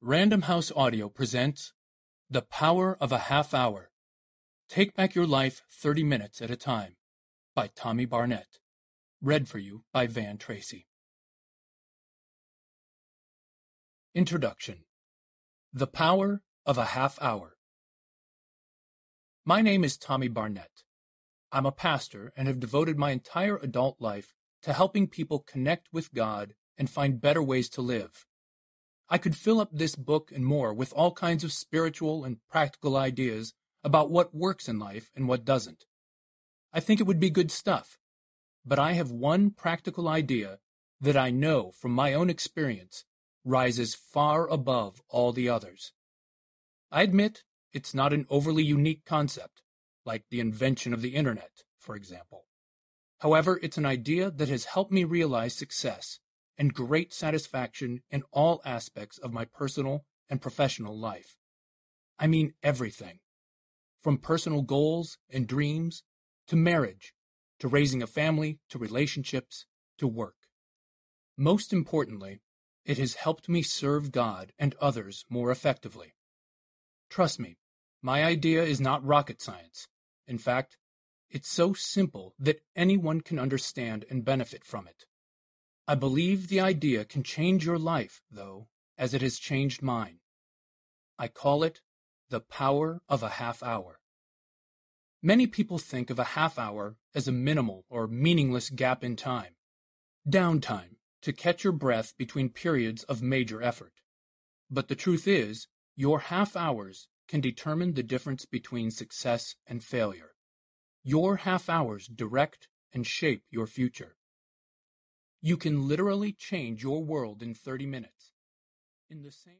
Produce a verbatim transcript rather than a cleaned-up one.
Random House Audio presents The Power of a Half Hour. Take Back Your Life thirty minutes at a Time by Tommy Barnett. Read for you by Van Tracy. Introduction. The Power of a Half Hour. My name is Tommy Barnett. I'm a pastor and have devoted my entire adult life to helping people connect with God and find better ways to live. I could fill up this book and more with all kinds of spiritual and practical ideas about what works in life and what doesn't. I think it would be good stuff, but I have one practical idea that I know from my own experience rises far above all the others. I admit it's not an overly unique concept, like the invention of the internet, for example. However, it's an idea that has helped me realize success and great satisfaction in all aspects of my personal and professional life. I mean everything, from personal goals and dreams, to marriage, to raising a family, to relationships, to work. Most importantly, it has helped me serve God and others more effectively. Trust me, my idea is not rocket science. In fact, it's so simple that anyone can understand and benefit from it. I believe the idea can change your life, though, as it has changed mine. I call it the power of a half hour. Many people think of a half hour as a minimal or meaningless gap in time, downtime to catch your breath between periods of major effort. But the truth is, your half hours can determine the difference between success and failure. Your half hours direct and shape your future. You can literally change your world in thirty minutes. In the same